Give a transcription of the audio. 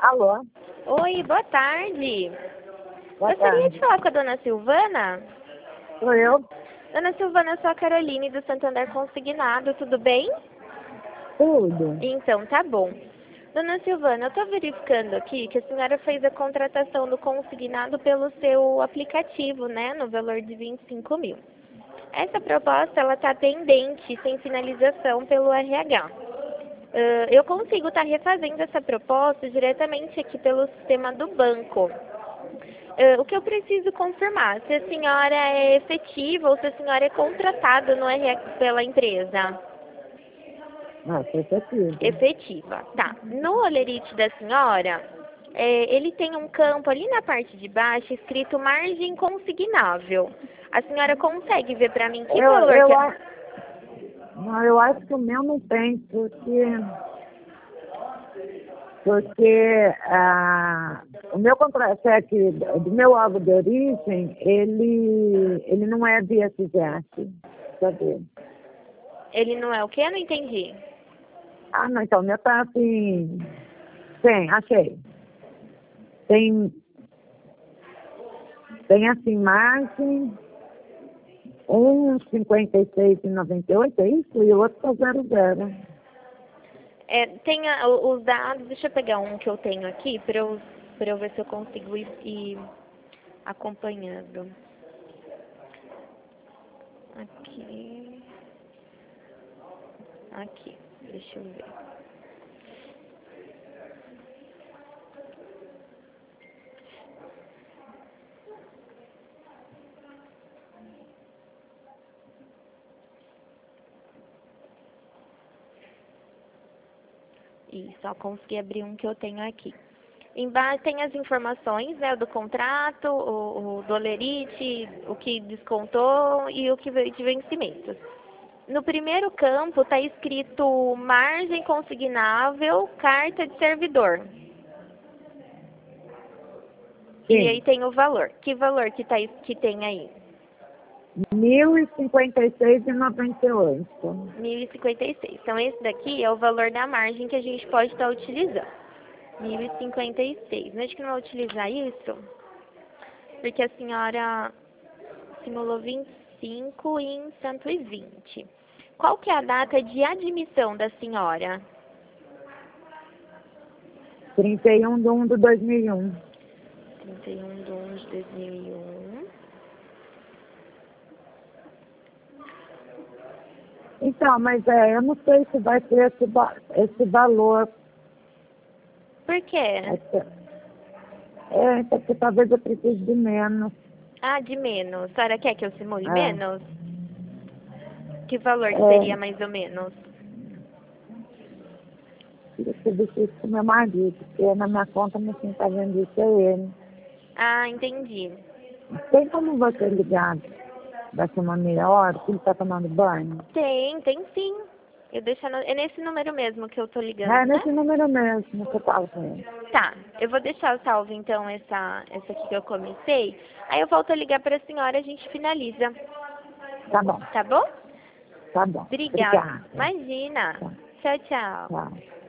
Alô? Oi, boa tarde. Boa Gostaria tarde. de falar com a dona Silvana? Sou eu? Dona Silvana, eu sou a Caroline do Santander Consignado, tudo bem? Tudo. Então, tá bom. Dona Silvana, eu estou verificando aqui que a senhora fez a contratação do consignado pelo seu aplicativo, né, no valor de 25 mil. Essa proposta, ela está pendente, sem finalização pelo RH. Eu consigo estar refazendo essa proposta diretamente aqui pelo sistema do banco. O que eu preciso confirmar, se a senhora é efetiva ou se a senhora é contratada no RH pela empresa. Não, sou efetiva. Efetiva, tá. No olerite da senhora, ele tem um campo ali na parte de baixo escrito margem consignável. A senhora consegue ver para mim que valor que é? Não, eu acho que o meu não tem, porque o meu contra-cheque do meu órgão de origem, ele não é de SGS, sabe? Ele não é o quê? Eu não entendi. Ah, não, então o meu tá assim, achei. Tem assim, margem, 1,56,98, é isso? E o outro tá 00. Tem os dados, deixa eu pegar um que eu tenho aqui para eu ver se eu consigo ir acompanhando. Aqui, deixa eu ver. E só consegui abrir um que eu tenho aqui. Embaixo tem as informações, né, do contrato, o dolerite, o que descontou e o que veio de vencimento. No primeiro campo está escrito margem consignável, carta de servidor. Sim. E aí tem o valor. Que valor que tem aí? 1.056,98. 1.056. Então, esse daqui é o valor da margem que a gente pode estar utilizando. 1.056. Mas acho que não vai utilizar isso, porque a senhora simulou 25 em 120. Qual que é a data de admissão da senhora? 31/1 de 2001. 31 de 1 de 2001. Então, mas eu não sei se vai ter esse valor. Por quê? Porque talvez eu precise de menos. Ah, de menos. A senhora quer que eu simule É. menos? Que valor que seria mais ou menos? Queria que eu isso com meu marido, porque na minha conta quem está vendo isso é ele. Ah, entendi. Tem como você ligar daqui uma meia hora, que ele está tomando banho? Tem sim. Eu deixo é nesse número mesmo que eu tô ligando, É né? nesse número mesmo que eu falo com ele. Tá, eu vou deixar salvo então essa aqui que eu comecei. Aí eu volto a ligar para a senhora e a gente finaliza. Tá bom. Tá bom? Tá bom. Obrigada. Obrigada. Imagina. Tá. Tchau, tchau. Tchau.